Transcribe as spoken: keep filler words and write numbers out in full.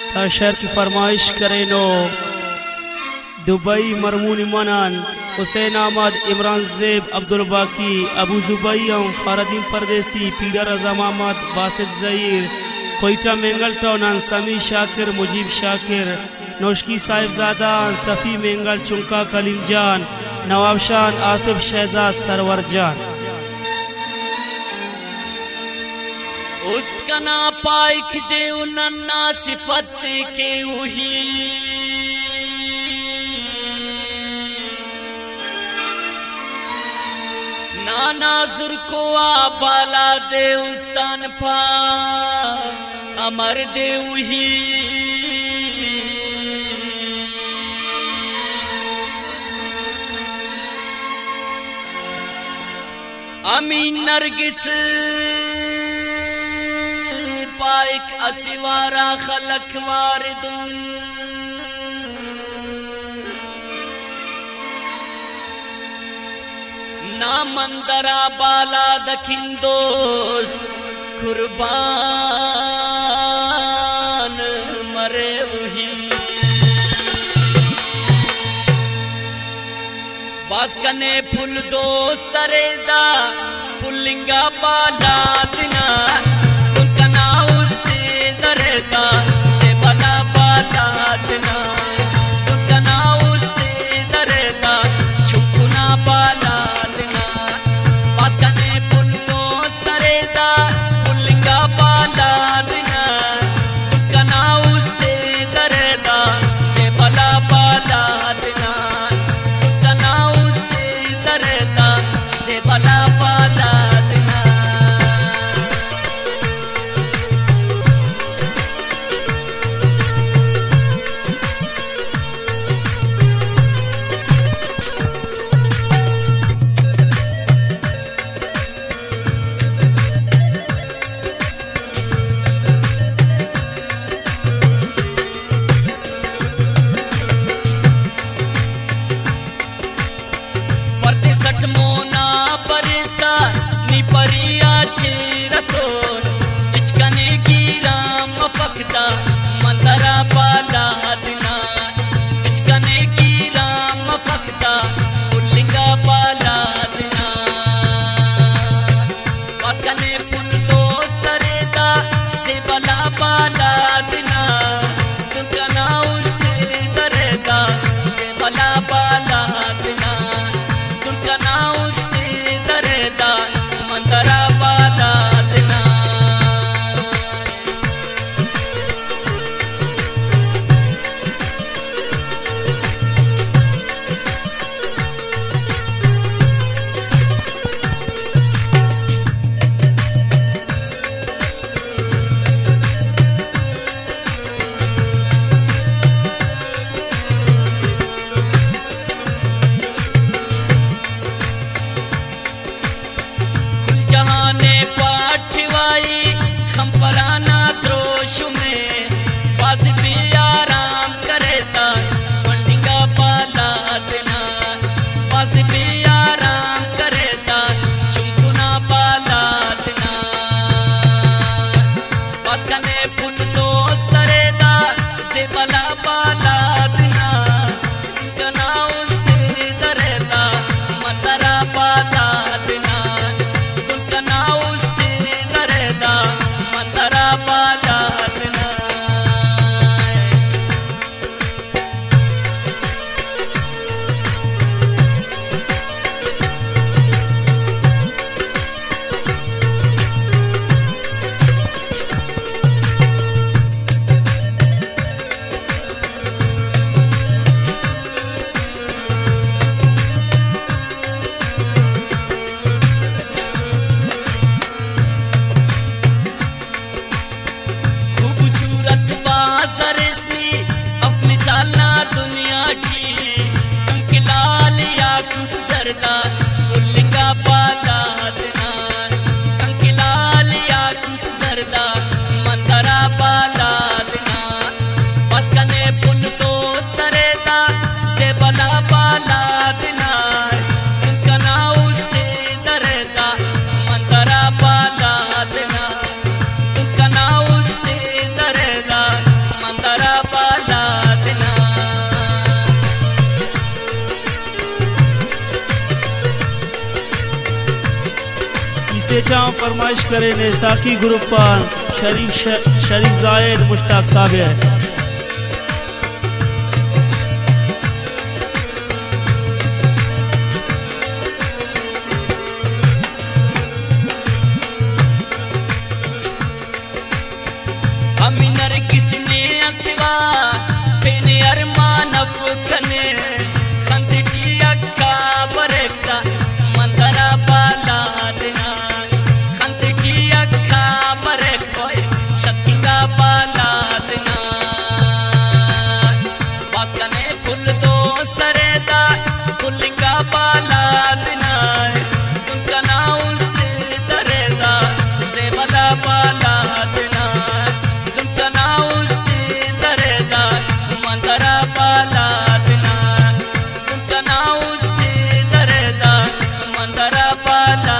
ता शहर की फरमाइश करे नो दुबई मरमून मनन हुसैन अहमद इमरान ज़ेब अब्दुल बाकी अबू जुबैयम फरदीन परदेसी पीडर रज़ा मोहम्मद बासित ज़हीर कोयटा मेंगल टाउन समी शाकिर मुजीब शाकिर नौशकी साहिबजादा सफ़ी मेंगल चुंका कलीम जान नवाब शान आसिफ शहजाद सरवर जान उसकना पाइक दे नन्ना सिफत के उही नाना जुर को बाला दे उस्तान पा अमर दे उही अमीन नरगिस पाइक असिवारा खलक वारिदुन ना मंदरा बाला दखिन दोस्त कुर्बान मरे उही बास्कने फुल दोस्त रेदा पुल्लिंगा बाला दिना तुलकना उस्ते दरेदा से बना बाला दिना तुलकना उस्ते दरेदा छुकुना बाला दिना बास्कने फुल दोस्त रेदा पुल्लिंगा बाला दिना तुलकना उस्ते दरेदा से बना बाला दिना बला बाला दिना कोयटा फरमाइश करे ने साकी ग्रुप पर शरीफ शरीफ जायद मुश्ताक साहब है। अमीनर किसने असवा तेने अरमान अफकने खंती अक्का बरेक्ता मंदरा बाला देना खंती अक्का बरेक कोई शक्तिका बाला देना बास्कने फुल दोस्त रेदा फुलिंगा बाला देना तुमका ना उसते दरेदा जेबला बाला देना मंदरा बाला